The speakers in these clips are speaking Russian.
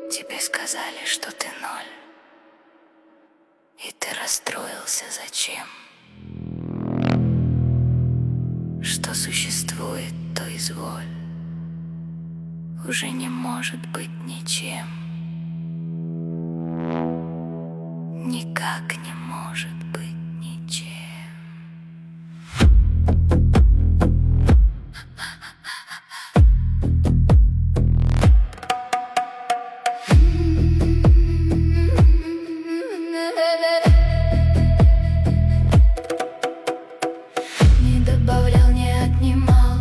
Тебе сказали, что ты ноль, и ты расстроился. Зачем? Что существует, то изволь, уже не может быть ничем. Никак не может быть ничем. Не добавлял, не отнимал,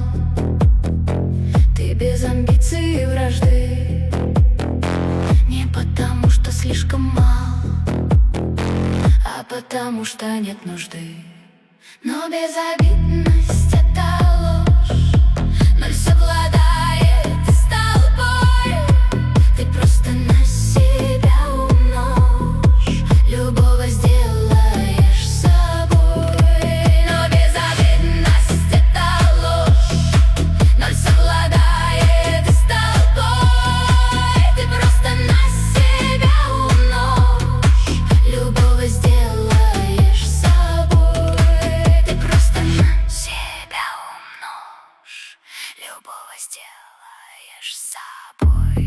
ты без амбиций и вражды. Не потому что слишком мал, а потому что нет нужды. Но безобидность — это ложь, ноль совладает с тобой. Ты просто на себя умножь, любого сделаешь собой. Но безобидность — это ложь, ноль совладает с тобой. Ты просто на себя умножь, любого сделаешь собой. Ты просто на себя умножь, любого сделаешь собой.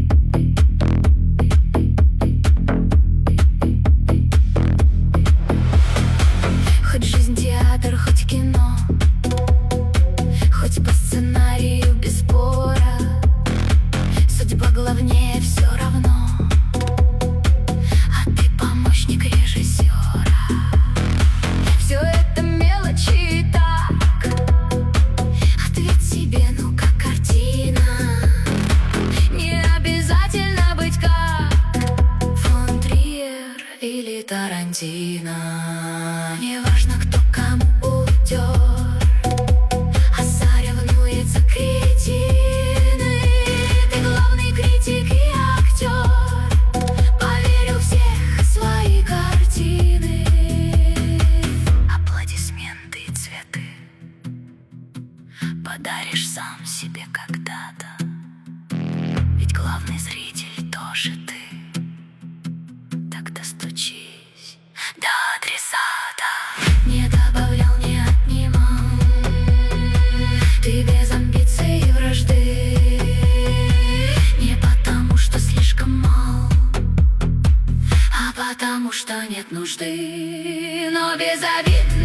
Хоть жизнь театр, хоть кино, хоть по сценарию без спора, судьба главнее все равно, а ты помощник режиссера. Все это мелочи и так, ответь себе, ну как картина. Не обязательно быть как фон Триер или Тарантино. Не важно, кто кому утер, а соревнуется кретины. Ты главный критик и актер, поверил всех свои картины. Аплодисменты и цветы подаришь сам себе когда-то, ведь главный зритель тоже ты. Так достучись до адресата. Не добавлял, не отнимал, ты без амбиций и вражды. Не потому что слишком мал, а потому что нет нужды. Но безобидно